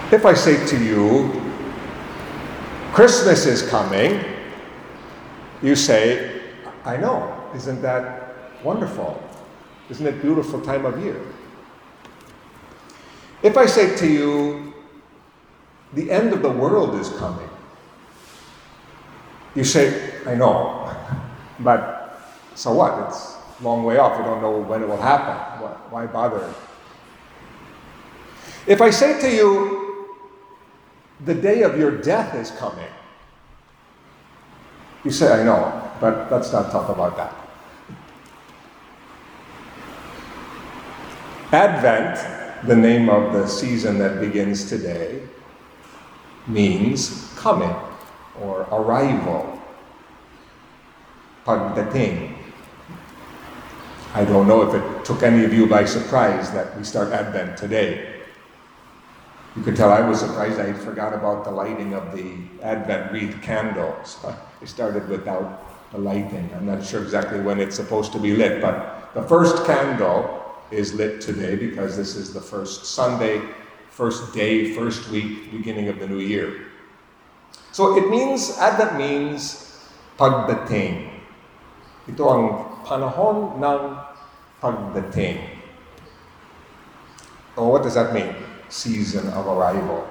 If I say to you, Christmas is coming, you say, I know. Isn't that wonderful? Isn't it a beautiful time of year? If I say to you, the end of the world is coming, you say, I know, but so what? It's a long way off. We don't know when it will happen. Why bother? If I say to you, the day of your death is coming, you say, I know, but let's not talk about that. Advent, the name of the season that begins today, means coming or arrival. Pagdating. I don't know if it took any of you by surprise that we start Advent today. You could tell I was surprised. I forgot about the lighting of the Advent wreath candles. I started without the lighting. I'm not sure exactly when it's supposed to be lit, but the first candle is lit today because this is the first Sunday, first day, first week, beginning of the new year. So it means, Advent means pagdating. Ito ang panahon ng pagdating. Oh, what does that mean? Season of arrival.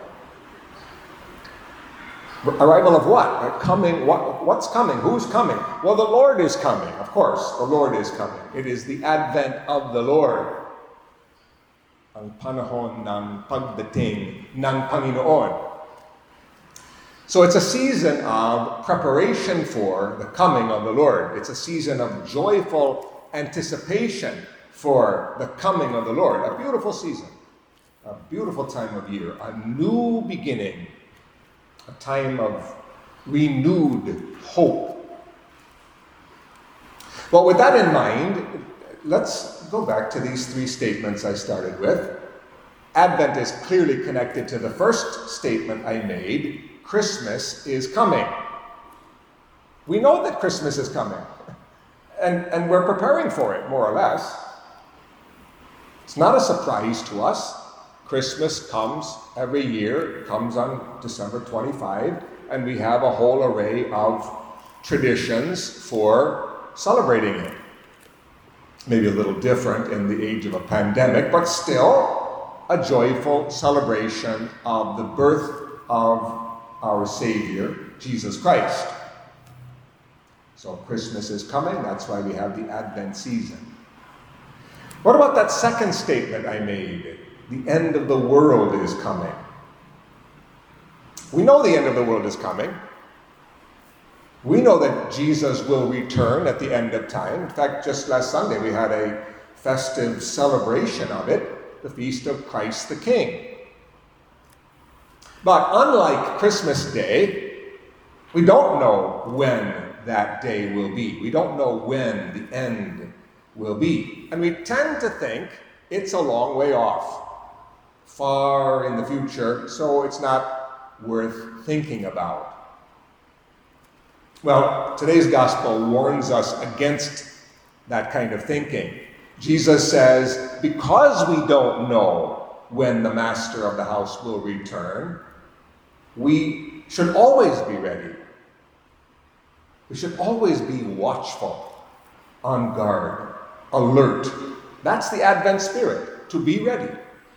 Arrival of what? Coming. What's coming? Who's coming? Well, the Lord is coming. Of course, the Lord is coming. It is the advent of the Lord. Ang panahon ng pagdating ng Panginoon. So it's a season of preparation for the coming of the Lord. It's a season of joyful anticipation for the coming of the Lord. A beautiful season. A beautiful time of year, a new beginning, a time of renewed hope. Well, with that in mind, let's go back to these three statements I started with. Advent is clearly connected to the first statement I made. Christmas is coming. We know that Christmas is coming, and we're preparing for it, more or less. It's not a surprise to us. Christmas comes every year. It comes on December 25, and we have a whole array of traditions for celebrating it. Maybe a little different in the age of a pandemic, but still a joyful celebration of the birth of our Savior, Jesus Christ. So Christmas is coming. That's why we have the Advent season. What about that second statement I made? The end of the world is coming. We know the end of the world is coming. We know that Jesus will return at the end of time. In fact, just last Sunday we had a festive celebration of it, the Feast of Christ the King. But unlike Christmas Day, we don't know when that day will be. We don't know when the end will be. And we tend to think it's a long way off, far in the future, so it's not worth thinking about. Well, today's gospel warns us against that kind of thinking. Jesus says, because we don't know when the master of the house will return, we should always be ready. We should always be watchful, on guard, alert. That's the Advent spirit, to be ready.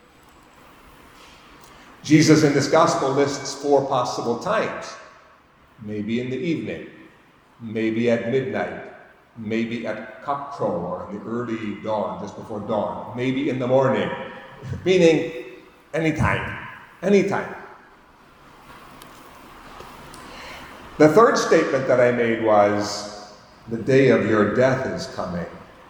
Jesus in this gospel lists 4 possible times. Maybe in the evening, maybe at midnight, maybe at cockcrow or in the early dawn, just before dawn, maybe in the morning, meaning anytime. The third statement that I made was, the day of your death is coming.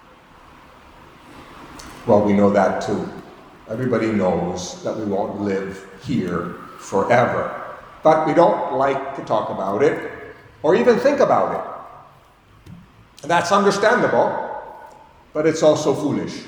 Well, we know that too. Everybody knows that we won't live here forever. But we don't like to talk about it or even think about it. And that's understandable, but it's also foolish.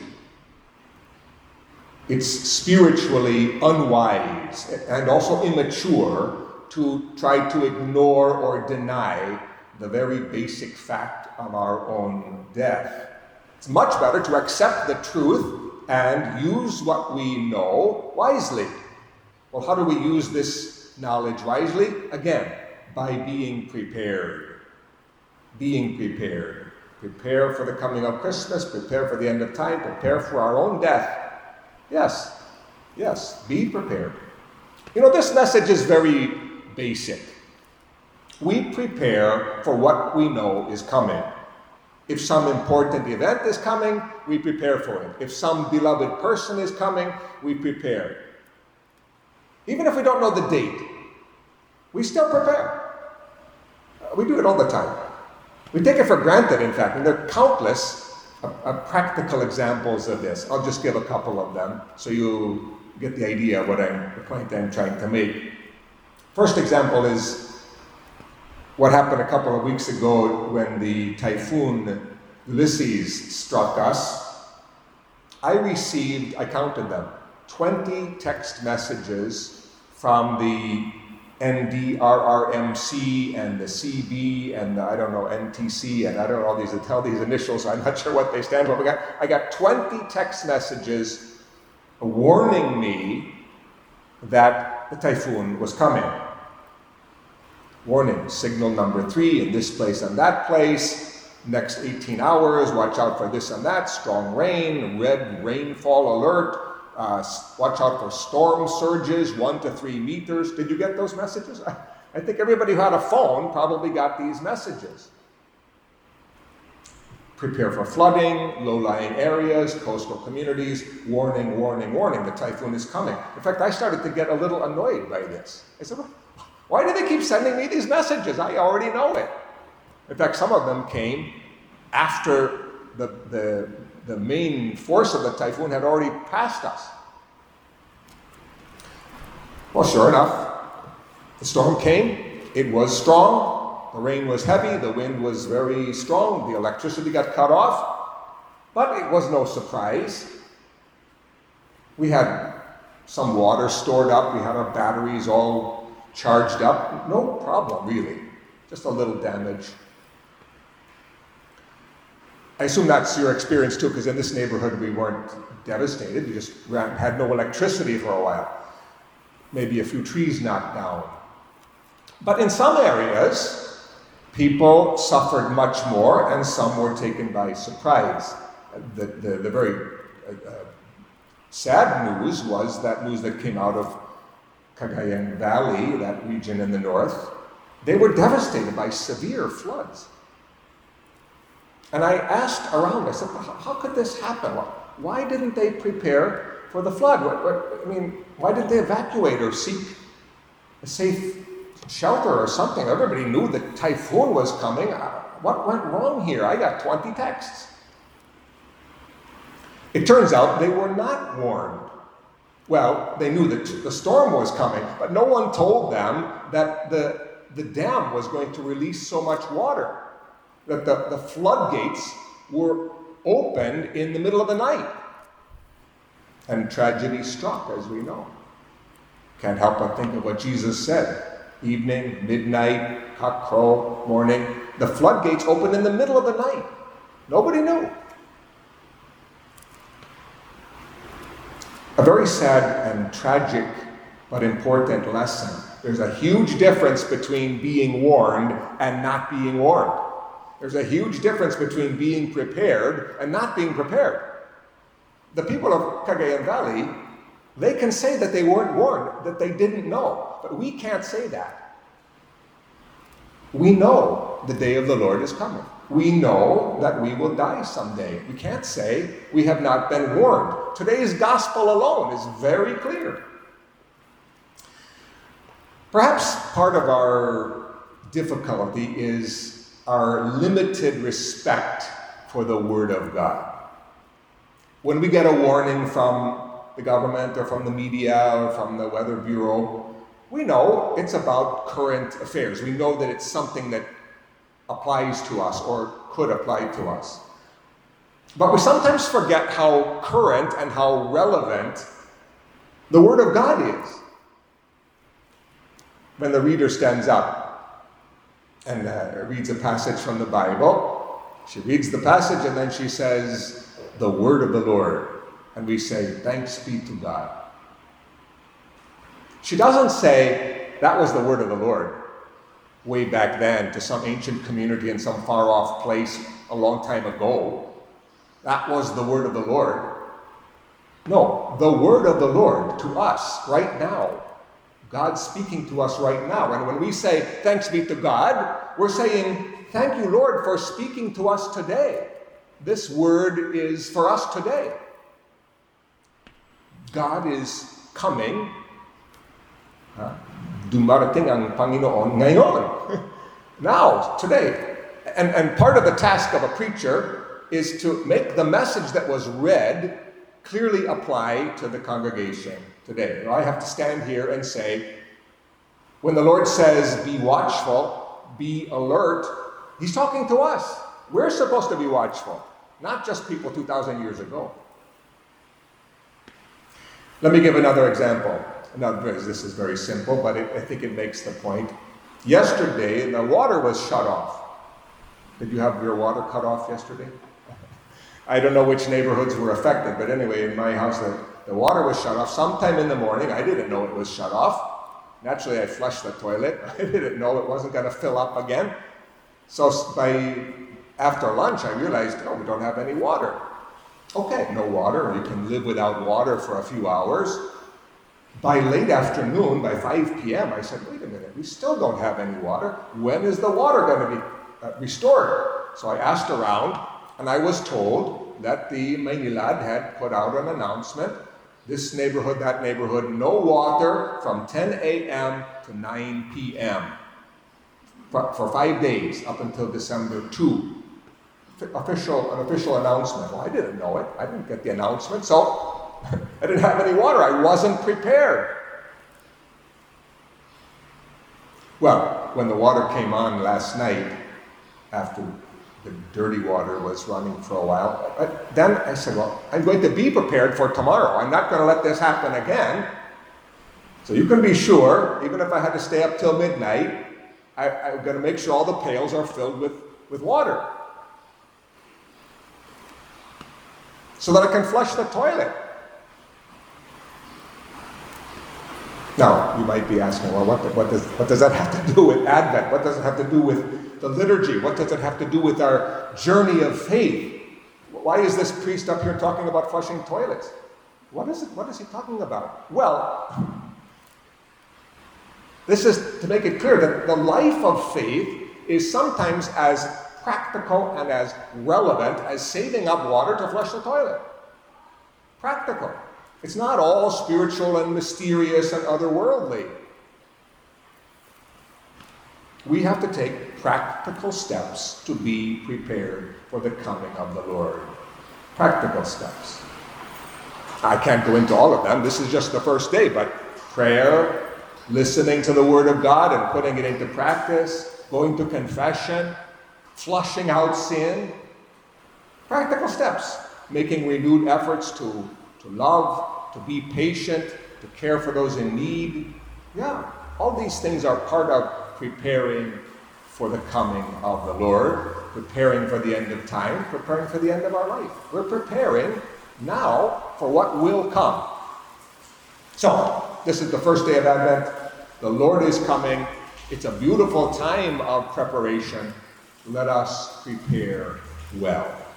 It's spiritually unwise and also immature to try to ignore or deny the very basic fact of our own death. It's much better to accept the truth and use what we know wisely. Well, how do we use this knowledge wisely? Again, by being prepared. Being prepared. Prepare for the coming of Christmas, prepare for the end of time, prepare for our own death. Yes, be prepared. This message is very basic. We prepare for what we know is coming. If some important event is coming, we prepare for it. If some beloved person is coming, we prepare. Even if we don't know the date, we still prepare. We do it all the time. We take it for granted, in fact, and there are countless practical examples of this. I'll just give a couple of them so you get the idea of the point I'm trying to make. First example is what happened a couple of weeks ago when the typhoon Ulysses struck us. I counted them, 20 text messages from the NDRRMC and the CB and the, NTC, and I don't know tell these initials, I'm not sure what they stand for. I got 20 text messages warning me that the typhoon was coming. Warning, signal number 3 in this place and that place, next 18 hours, watch out for this and that, strong rain, red rainfall alert, watch out for storm surges, 1 to 3 meters. Did you get those messages? I think everybody who had a phone probably got these messages. Prepare for flooding, low-lying areas, coastal communities, warning, warning, warning, the typhoon is coming. In fact, I started to get a little annoyed by this. I said, why do they keep sending me these messages? I already know it. In fact, some of them came after the main force of the typhoon had already passed us. Well, sure enough, the storm came. It was strong. The rain was heavy. The wind was very strong. The electricity got cut off. But it was no surprise. We had some water stored up. We had our batteries all charged up. No problem, really. Just a little damage. I assume that's your experience too, because in this neighborhood we weren't devastated. We just had no electricity for a while. Maybe a few trees knocked down. But in some areas, people suffered much more, and some were taken by surprise. The very sad news was that news that came out of Cagayan Valley, that region in the north. They were devastated by severe floods. And I asked around, I said, how could this happen? Why didn't they prepare for the flood? Why didn't they evacuate or seek a safe shelter or something? Everybody knew the typhoon was coming. What went wrong here? I got 20 texts. It turns out they were not warned. Well, they knew that the storm was coming, but no one told them that the dam was going to release so much water, that the floodgates were opened in the middle of the night. And tragedy struck, as we know. Can't help but think of what Jesus said. Evening, midnight, cock crow, morning. The floodgates opened in the middle of the night. Nobody knew. A very sad and tragic but important lesson. There's a huge difference between being warned and not being warned. There's a huge difference between being prepared and not being prepared. The people of Cagayan Valley, they can say that they weren't warned, that they didn't know, but we can't say that. We know the day of the Lord is coming. We know that we will die someday. We can't say we have not been warned. Today's gospel alone is very clear. Perhaps part of our difficulty is our limited respect for the Word of God. When we get a warning from the government or from the media or from the Weather Bureau, we know it's about current affairs. We know that it's something that applies to us or could apply to us. But we sometimes forget how current and how relevant the Word of God is. When the reader stands up and reads a passage from the Bible, she reads the passage and then she says, "The Word of the Lord." And we say, "Thanks be to God." She doesn't say, that was the word of the Lord way back then to some ancient community in some far-off place a long time ago. That was the word of the Lord. No, the word of the Lord to us right now. God's speaking to us right now. And when we say, thanks be to God, we're saying, thank you, Lord, for speaking to us today. This word is for us today. God is coming. Dumarating ang Panginoon ngayon. Now, today. And part of the task of a preacher is to make the message that was read clearly apply to the congregation today. I have to stand here and say, when the Lord says, be watchful, be alert, he's talking to us. We're supposed to be watchful, not just people 2,000 years ago. Let me give another example. This is very simple, but I think it makes the point. Yesterday, the water was shut off. Did you have your water cut off yesterday? I don't know which neighborhoods were affected, but anyway, in my house, the water was shut off sometime in the morning. I didn't know it was shut off. Naturally, I flushed the toilet. I didn't know it wasn't going to fill up again. So after lunch, I realized, we don't have any water. Okay, no water. You can live without water for a few hours. By late afternoon, by 5 p.m., I said, wait a minute, we still don't have any water. When is the water going to be restored? So I asked around, and I was told that the Maynilad had put out an announcement, this neighborhood, that neighborhood, no water from 10 a.m. to 9 p.m. for 5 days up until December 2. An official announcement. Well, I didn't know it. I didn't get the announcement, so I didn't have any water. I wasn't prepared. Well, when the water came on last night, after the dirty water was running for a while, then I said, well, I'm going to be prepared for tomorrow. I'm not going to let this happen again. So you can be sure, even if I had to stay up till midnight, I'm going to make sure all the pails are filled with water, so that I can flush the toilet. Now, you might be asking, well, what does that have to do with Advent? What does it have to do with the liturgy? What does it have to do with our journey of faith? Why is this priest up here talking about flushing toilets? What is he talking about? Well, this is to make it clear that the life of faith is sometimes as practical and as relevant as saving up water to flush the toilet. Practical. It's not all spiritual and mysterious and otherworldly. We have to take practical steps to be prepared for the coming of the Lord. Practical steps. I can't go into all of them. This is just the first day, but prayer, listening to the Word of God and putting it into practice, going to confession, flushing out sin. Practical steps. Making renewed efforts to love, to be patient, to care for those in need. Yeah, all these things are part of preparing for the coming of the Lord, preparing for the end of time, preparing for the end of our life. We're preparing now for what will come. So, this is the first day of Advent. The Lord is coming. It's a beautiful time of preparation. Let us prepare well.